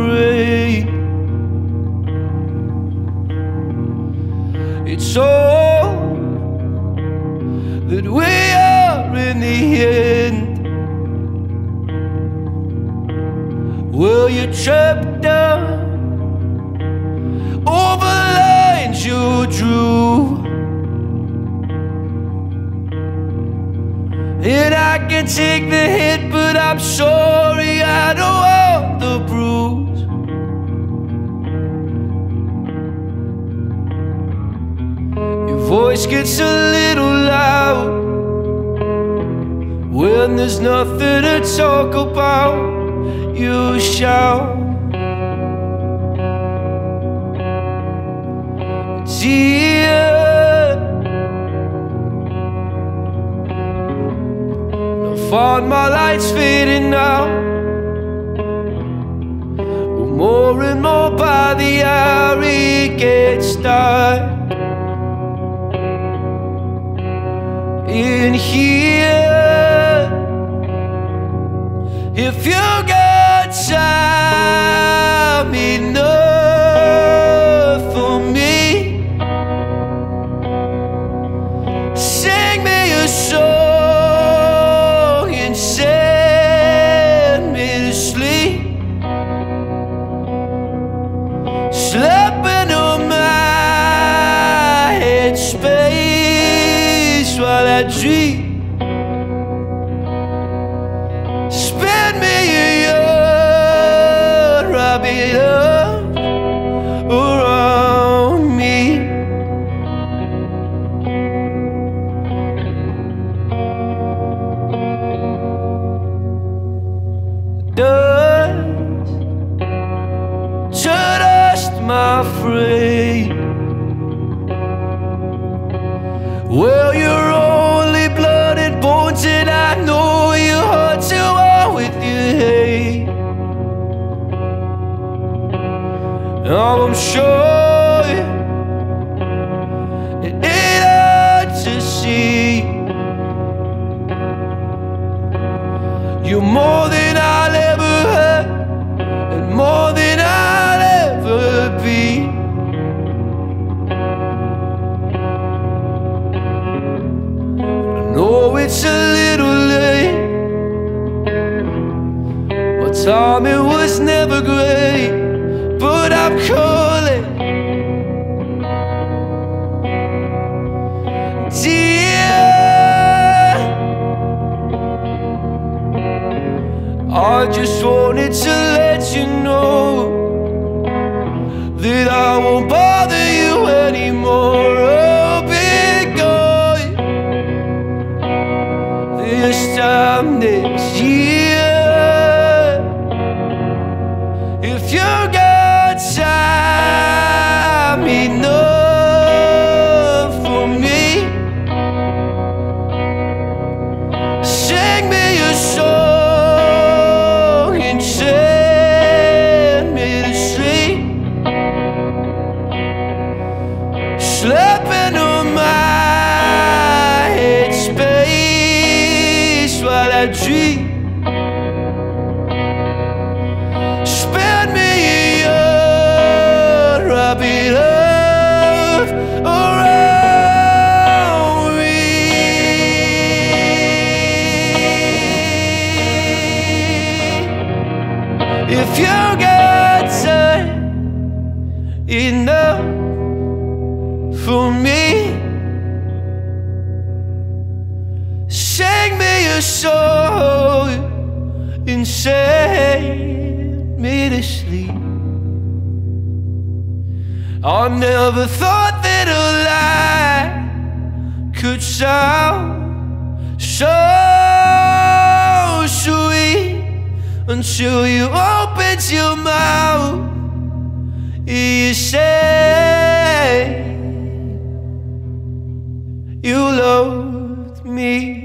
afraid. It's all that we are in the end. Well, you're trapped down over lines you drew, and I can take the hit, but I'm sorry I don't want the bruise. Your voice gets a little loud when there's nothing to talk about. You shout, dear, I found my lights fading now. More and more by the hour it gets dark in here. If you got time enough for me, sing me a song and send me to sleep. Slip into my headspace while I dream. Spend me a year rubbing up around me. Dust to dust, my friend. Well, you're only blood and bones, and I know your heart's too hard with your hate. I'm sure it ain't hard to see. You're more than I'll ever have, and more than I'll ever be. No, it's a little late. My timing was never great, but I'm calling, dear. I just wanted to let you know that I won't bother you anymore. I'll be gone this time next year. If you got time enough for me, sing me a song and send me to sleep. Slip into my headspace while I dream. Spend me a year rubbing love around me. If you got time enough for me, sing me a song and send me to sleep. I never thought that a lie could sound so sweet until you opened your mouth. You said you loved me.